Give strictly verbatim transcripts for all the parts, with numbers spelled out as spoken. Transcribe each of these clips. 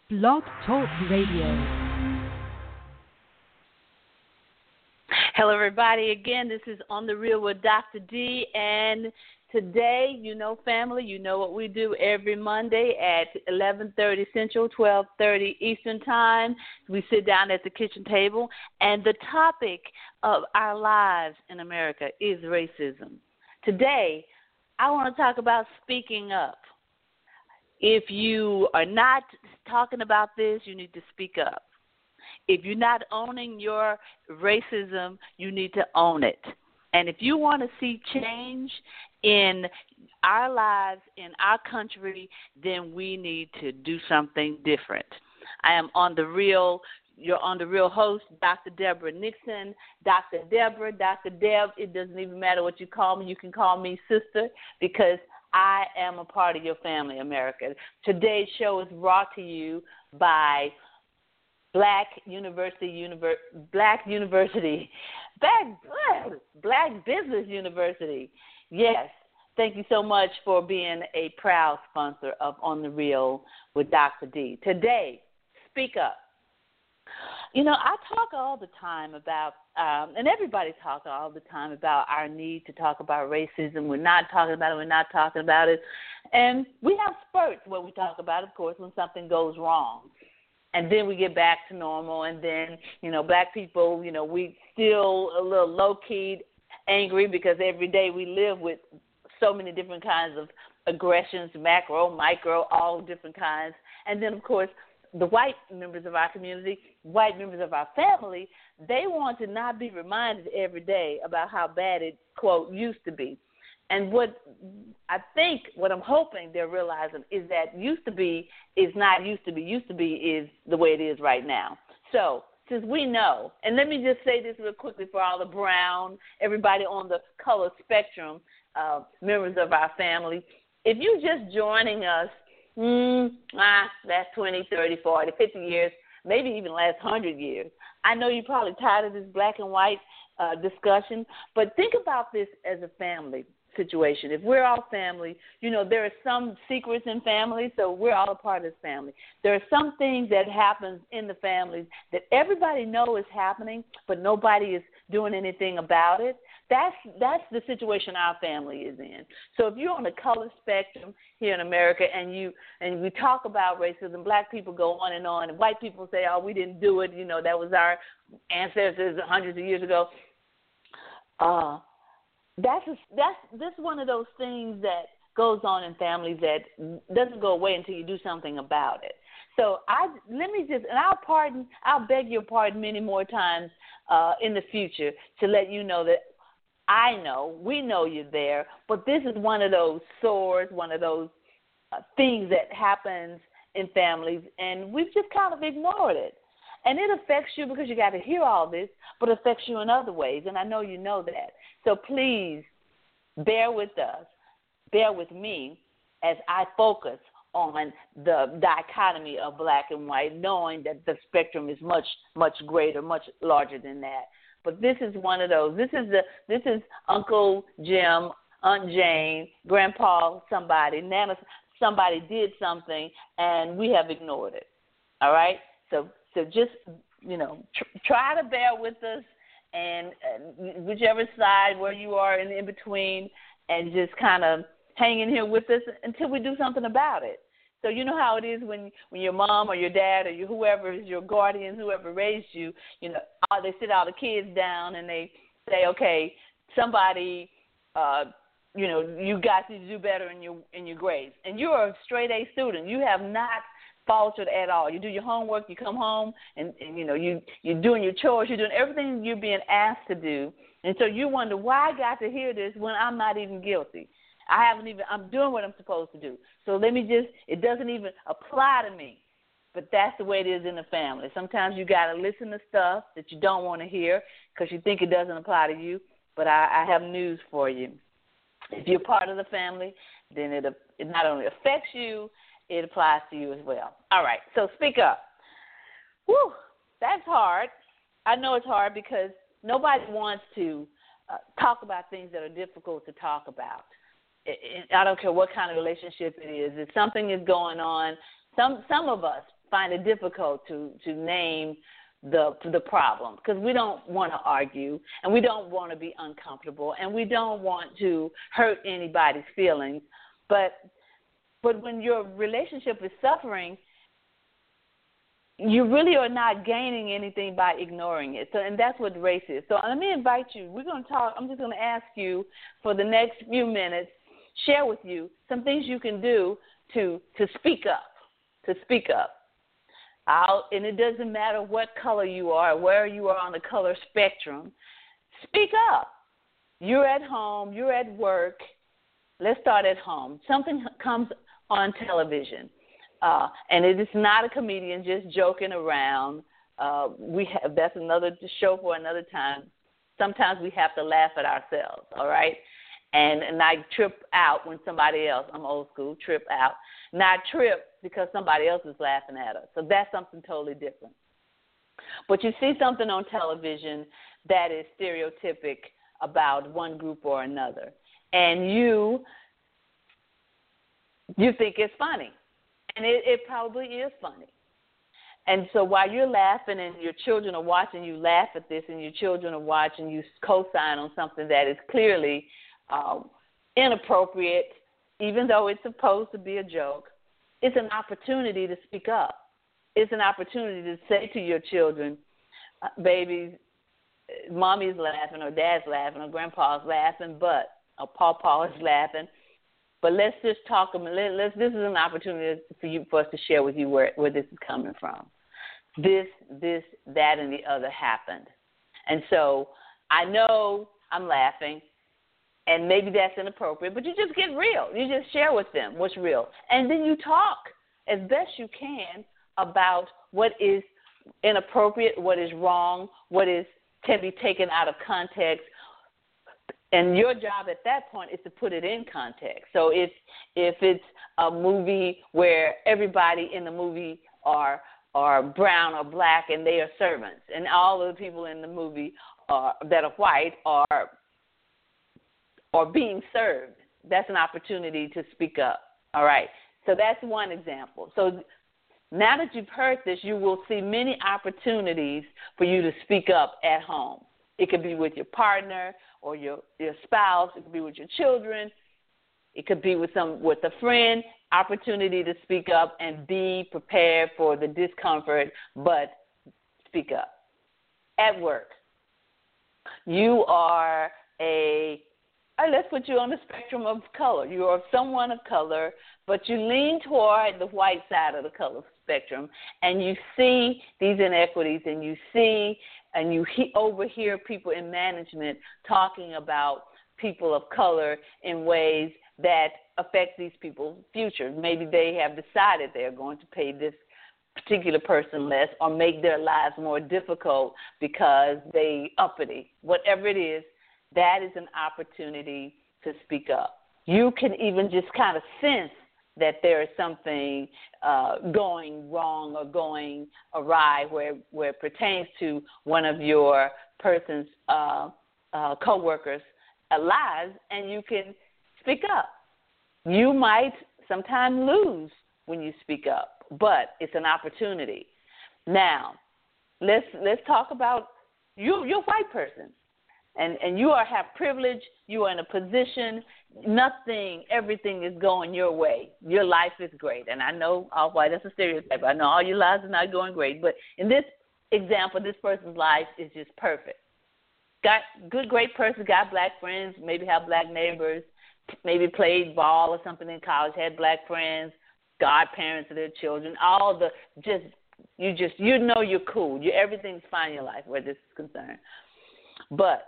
Blog Talk Radio. Hello, everybody. Again, this is On the Real with Doctor D. And today, you know, family, you know what we do every Monday at eleven thirty Central, twelve thirty Eastern Time. We sit down at the kitchen table, and the topic of our lives in America is racism. Today, I want to talk about speaking up. If you are not talking about this, you need to speak up. If you're not owning your racism, you need to own it. And if you want to see change in our lives, in our country, then we need to do something different. I am on the real, you're on the real host, Doctor Deborah Nixon. Doctor Deborah, Doctor Deb, it doesn't even matter what you call me. You can call me sister because I am a part of your family, America. Today's show is brought to you by Black University, Univer- Black University, Black, Black Business University. Yes, thank you so much for being a proud sponsor of On the Real with Doctor D. Today, speak up. You know, I talk all the time about, um, and everybody talks all the time about our need to talk about racism. We're not talking about it. We're not talking about it. And we have spurts where we talk about it, of course, when something goes wrong. And then we get back to normal. And then, you know, black people, you know, we still a little low-key angry because every day we live with so many different kinds of aggressions, macro, micro, all different kinds. And then, of course, the white members of our community, white members of our family, they want to not be reminded every day about how bad it, quote, used to be. And what I think, what I'm hoping they're realizing is that used to be is not used to be. Used to be is the way it is right now. So since we know, and let me just say this real quickly for all the brown, everybody on the color spectrum, uh, members of our family, if you're just joining us, Mm, ah, that's twenty, thirty, forty, fifty years, maybe even last one hundred years. I know you're probably tired of this black and white uh, discussion, but think about this as a family situation. If we're all family, you know, there are some secrets in families, so we're all a part of this family. There are some things that happen in the families that everybody knows is happening, but nobody is doing anything about it. That's that's the situation our family is in. So if you're on the color spectrum here in America and you and we talk about racism, black people go on and on, and white people say, oh, we didn't do it, you know, that was our ancestors hundreds of years ago. Uh, that's a, that's this one of those things that goes on in families that doesn't go away until you do something about it. So I let me just, and I'll pardon, I'll beg your pardon many more times uh, in the future to let you know that I know, we know you're there, but this is one of those sores, one of those uh, things that happens in families, and we've just kind of ignored it. And it affects you because you got to hear all this, but it affects you in other ways, and I know you know that. So please bear with us, bear with me as I focus on the dichotomy of black and white, knowing that the spectrum is much, much greater, much larger than that. But this is one of those. This is the this is Uncle Jim, Aunt Jane, Grandpa, somebody, Nana, somebody did something, and we have ignored it. All right. So so just you know tr- try to bear with us, and uh, whichever side where you are in, in between, and just kind of hang in here with us until we do something about it. So you know how it is when, when your mom or your dad or your, whoever is your guardian, whoever raised you, you know, all, they sit all the kids down and they say, okay, somebody, uh, you know, you got to do better in your in your grades. And you're a straight A student. You have not faltered at all. You do your homework, you come home, and, and you know, you, you're doing your chores, you're doing everything you're being asked to do. And so you wonder, why I got to hear this when I'm not even guilty? I haven't even, I'm doing what I'm supposed to do. So let me just, it doesn't even apply to me. But that's the way it is in the family. Sometimes you got to listen to stuff that you don't want to hear because you think it doesn't apply to you. But I, I have news for you. If you're part of the family, then it, it not only affects you, it applies to you as well. All right, so speak up. Whew, that's hard. I know it's hard because nobody wants to uh, talk about things that are difficult to talk about. I don't care what kind of relationship it is. If something is going on, some some of us, find it difficult to, to name the the problem because we don't want to argue and we don't want to be uncomfortable and we don't want to hurt anybody's feelings. But but when your relationship is suffering, you really are not gaining anything by ignoring it. So, and that's what race is. So let me invite you. We're going to talk. I'm just going to ask you for the next few minutes, share with you some things you can do to to speak up, to speak up. I'll, and it doesn't matter what color you are, where you are on the color spectrum. Speak up. You're at home. You're at work. Let's start at home. Something comes on television. Uh, and it is not a comedian just joking around. Uh, we have that's another show for another time. Sometimes we have to laugh at ourselves, all right? And, and I trip out when somebody else, I'm old school, trip out. Not trip because somebody else is laughing at us. So that's something totally different. But you see something on television that is stereotypic about one group or another, and you you think it's funny. And it, it probably is funny. And so while you're laughing and your children are watching you laugh at this and your children are watching you co-sign on something that is clearly um, inappropriate, even though it's supposed to be a joke, it's an opportunity to speak up. It's an opportunity to say to your children, uh, babies, mommy's laughing or dad's laughing or grandpa's laughing, but, or pawpaw is laughing. But let's just talk. Let, let's. This is an opportunity for you, for us to share with you where, where this is coming from. This, this, that, and the other happened, and so I know I'm laughing, and maybe that's inappropriate. But you just get real. You just share with them what's real, and then you talk as best you can about what is inappropriate, what is wrong, what is can be taken out of context. And your job at that point is to put it in context. So if if it's a movie where everybody in the movie are are brown or black and they are servants, and all of the people in the movie are, that are white are are being served, that's an opportunity to speak up. All right. So that's one example. So now that you've heard this, you will see many opportunities for you to speak up at home. It could be with your partner or your, your spouse. It could be with your children. It could be with some with a friend. Opportunity to speak up and be prepared for the discomfort, but speak up. At work, you are a, let's put you on the spectrum of color. You are someone of color, but you lean toward the white side of the color spectrum, and you see these inequities, and you see and you he- overhear people in management talking about people of color in ways that affect these people's future. Maybe they have decided they're going to pay this particular person less or make their lives more difficult because they uppity. Whatever it is, that is an opportunity to speak up. You can even just kind of sense that there is something uh, going wrong or going awry where, where it pertains to one of your person's uh, uh, co-workers' uh, lives, and you can speak up. You might sometimes lose when you speak up, but it's an opportunity. Now, let's let's talk about you. You're a white person, and, and you are have privilege. You are in a position. Nothing, everything is going your way. Your life is great. And I know all white, that's a stereotype. I know all your lives are not going great. But in this example, this person's life is just perfect. Got good, great person, got black friends, maybe have black neighbors, maybe played ball or something in college, had black friends, godparents of their children, all the just, you just, you know you're cool. You, everything's fine in your life where this is concerned. But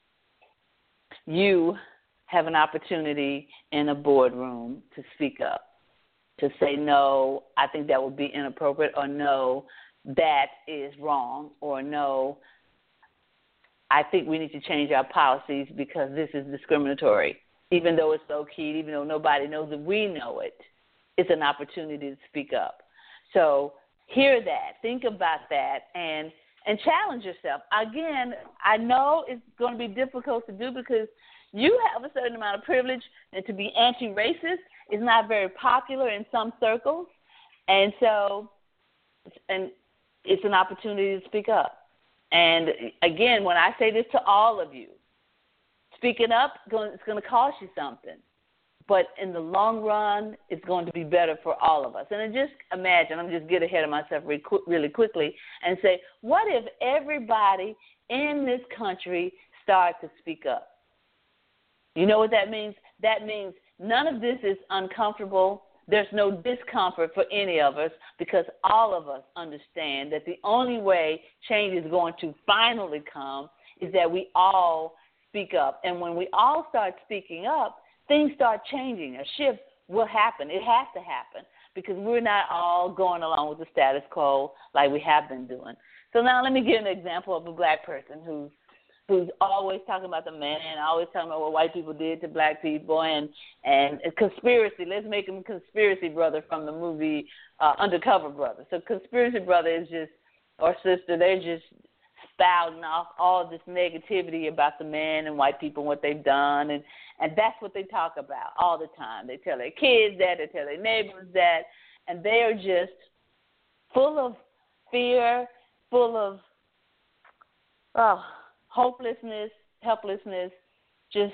you have an opportunity in a boardroom to speak up, to say, no, I think that would be inappropriate, or no, that is wrong, or no, I think we need to change our policies because this is discriminatory. Even though it's low-key, even though nobody knows that we know it, it's an opportunity to speak up. So hear that, think about that, and and challenge yourself. Again, I know it's going to be difficult to do because you have a certain amount of privilege, and to be anti-racist is not very popular in some circles. And so and it's an opportunity to speak up. And again, when I say this to all of you, speaking up, it's going to cost you something. But in the long run, it's going to be better for all of us. And just imagine, I'm just get ahead of myself really, quick, really quickly and say, what if everybody in this country started to speak up? You know what that means? That means none of this is uncomfortable. There's no discomfort for any of us because all of us understand that the only way change is going to finally come is that we all speak up. And when we all start speaking up, things start changing. A shift will happen. It has to happen because we're not all going along with the status quo like we have been doing. So now let me give an example of a black person who's who's always talking about the man, always talking about what white people did to black people, and and conspiracy. Let's make him conspiracy brother from the movie uh, Undercover Brother. So conspiracy brother is just, or sister, they're just spouting off all this negativity about the man and white people and what they've done, and, and that's what they talk about all the time. They tell their kids that, they tell their neighbors that, and they are just full of fear, full of, oh, hopelessness, helplessness, just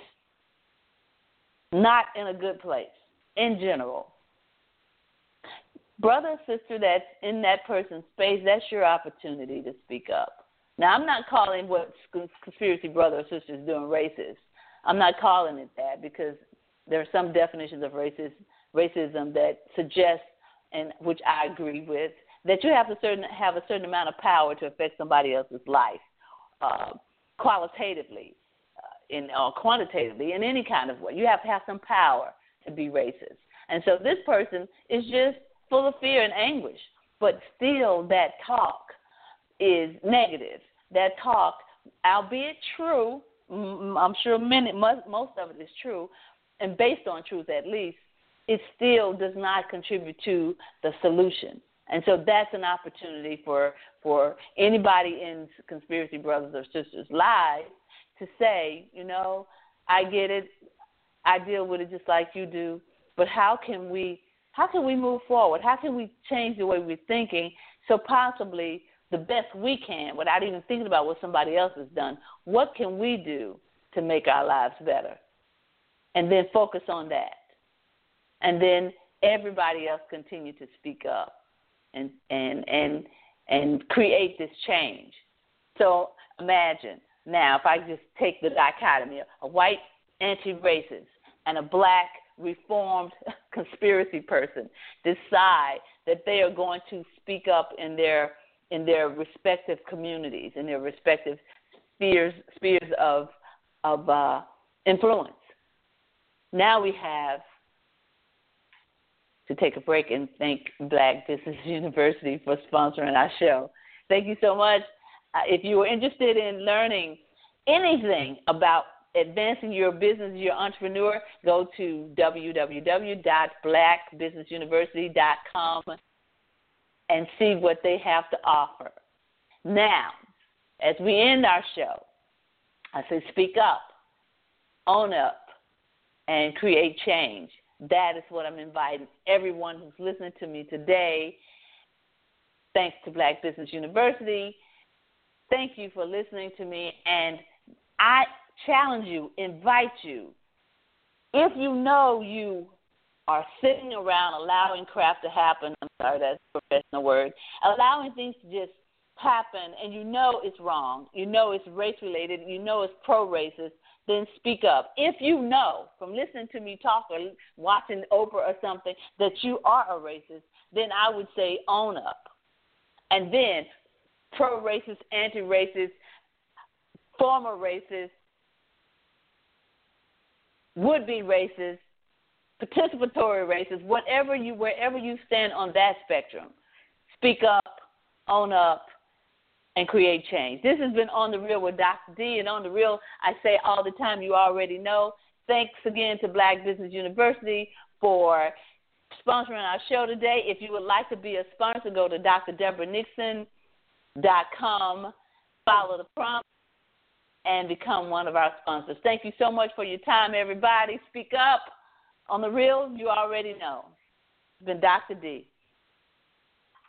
not in a good place in general. Brother, sister, that's in that person's space, that's your opportunity to speak up. Now, I'm not calling what conspiracy brother or sister is doing racist. I'm not calling it that because there are some definitions of racist, racism that suggest, and which I agree with, that you have to certain, have a certain amount of power to affect somebody else's life. Uh, qualitatively uh, in, or quantitatively, in any kind of way. You have to have some power to be racist. And so this person is just full of fear and anguish, but still that talk is negative. That talk, albeit true, I'm sure many, most of it is true, and based on truth at least, it still does not contribute to the solution. And so that's an opportunity for, for anybody in conspiracy brothers or sisters' lives to say, you know, I get it, I deal with it just like you do, but how can we how can we move forward? How can we change the way we're thinking so possibly the best we can without even thinking about what somebody else has done? What can we do to make our lives better? And then focus on that. And then everybody else continue to speak up. And, and and and create this change. So imagine now if I just take the dichotomy, a white anti-racist and a black reformed conspiracy person decide that they are going to speak up in their in their respective communities, in their respective spheres spheres of of uh, influence. Now we have to take a break and thank Black Business University for sponsoring our show. Thank you so much. Uh, if you are interested in learning anything about advancing your business, your entrepreneur, go to w w w dot black business university dot com and see what they have to offer. Now, as we end our show, I say speak up, own up, and create change. That is what I'm inviting everyone who's listening to me today. Thanks to Black Business University. Thank you for listening to me. And I challenge you, invite you, if you know you are sitting around allowing crap to happen, I'm sorry, that's a professional word, allowing things to just happen, and you know it's wrong, you know it's race-related, you know it's pro-racist, then speak up. If you know from listening to me talk or watching Oprah or something that you are a racist, then I would say own up. And then pro-racist, anti-racist, former racist, would-be racist, participatory racist, whatever you, wherever you stand on that spectrum, speak up, own up, and create change. This has been On the Real with Doctor D, and On the Real, I say all the time, you already know. Thanks again to Black Business University for sponsoring our show today. If you would like to be a sponsor, go to d r deborah nixon dot com, follow the prompt, and become one of our sponsors. Thank you so much for your time, everybody. Speak up. On the Real, you already know. It's been Doctor D.